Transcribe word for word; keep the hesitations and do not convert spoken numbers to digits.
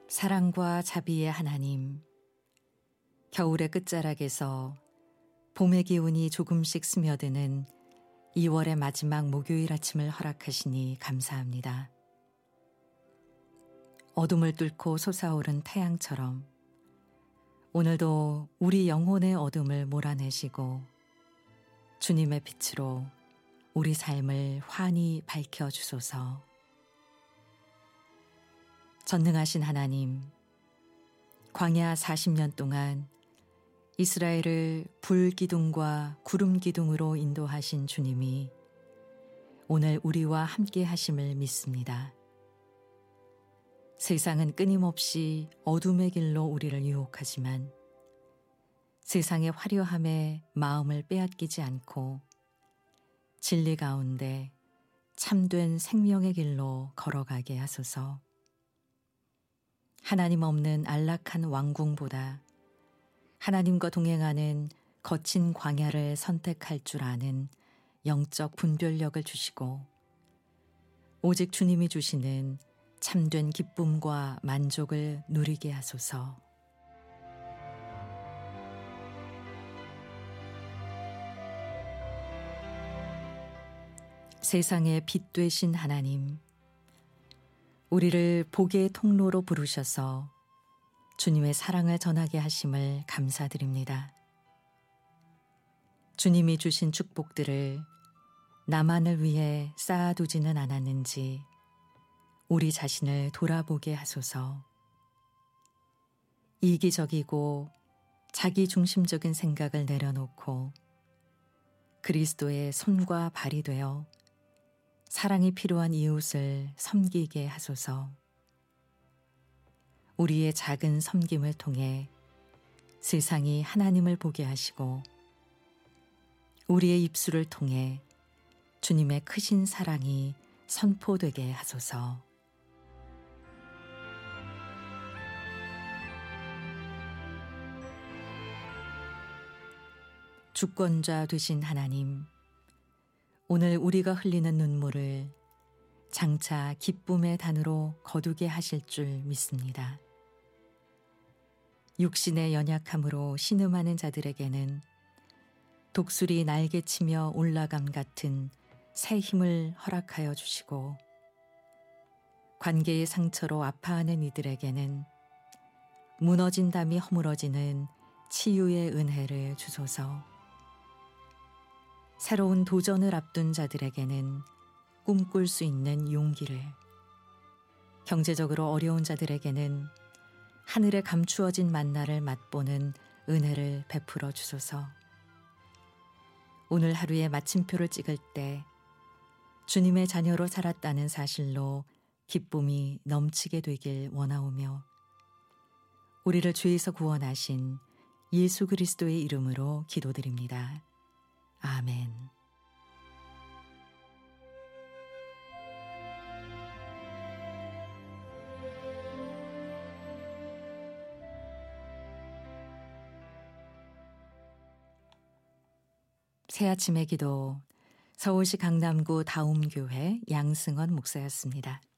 사랑과 자비의 하나님, 겨울의 끝자락에서 봄의 기운이 조금씩 스며드는 이월의 마지막 목요일 아침을 허락하시니 감사합니다. 어둠을 뚫고 솟아오른 태양처럼 오늘도 우리 영혼의 어둠을 몰아내시고 주님의 빛으로 우리 삶을 환히 밝혀주소서. 전능하신 하나님, 광야 사십 년 동안 이스라엘을 불기둥과 구름기둥으로 인도하신 주님이 오늘 우리와 함께 하심을 믿습니다. 세상은 끊임없이 어둠의 길로 우리를 유혹하지만 세상의 화려함에 마음을 빼앗기지 않고 진리 가운데 참된 생명의 길로 걸어가게 하소서. 하나님 없는 안락한 왕궁보다 하나님과 동행하는 거친 광야를 선택할 줄 아는 영적 분별력을 주시고 오직 주님이 주시는 참된 기쁨과 만족을 누리게 하소서. 세상의 빛 되신 하나님, 우리를 복의 통로로 부르셔서 주님의 사랑을 전하게 하심을 감사드립니다. 주님이 주신 축복들을 나만을 위해 쌓아두지는 않았는지 우리 자신을 돌아보게 하소서. 이기적이고 자기중심적인 생각을 내려놓고 그리스도의 손과 발이 되어 사랑이 필요한 이웃을 섬기게 하소서. 우리의 작은 섬김을 통해 세상이 하나님을 보게 하시고 우리의 입술을 통해 주님의 크신 사랑이 선포되게 하소서. 주권자 되신 하나님, 오늘 우리가 흘리는 눈물을 장차 기쁨의 단으로 거두게 하실 줄 믿습니다. 육신의 연약함으로 신음하는 자들에게는 독수리 날개치며 올라감 같은 새 힘을 허락하여 주시고 관계의 상처로 아파하는 이들에게는 무너진 담이 허물어지는 치유의 은혜를 주소서. 새로운 도전을 앞둔 자들에게는 꿈꿀 수 있는 용기를, 경제적으로 어려운 자들에게는 하늘에 감추어진 만나를 맛보는 은혜를 베풀어 주소서. 오늘 하루의 마침표를 찍을 때 주님의 자녀로 살았다는 사실로 기쁨이 넘치게 되길 원하오며 우리를 죄에서 구원하신 예수 그리스도의 이름으로 기도드립니다. 아멘. 새아침의 기도, 서울시 강남구 다움교회 양승원 목사였습니다.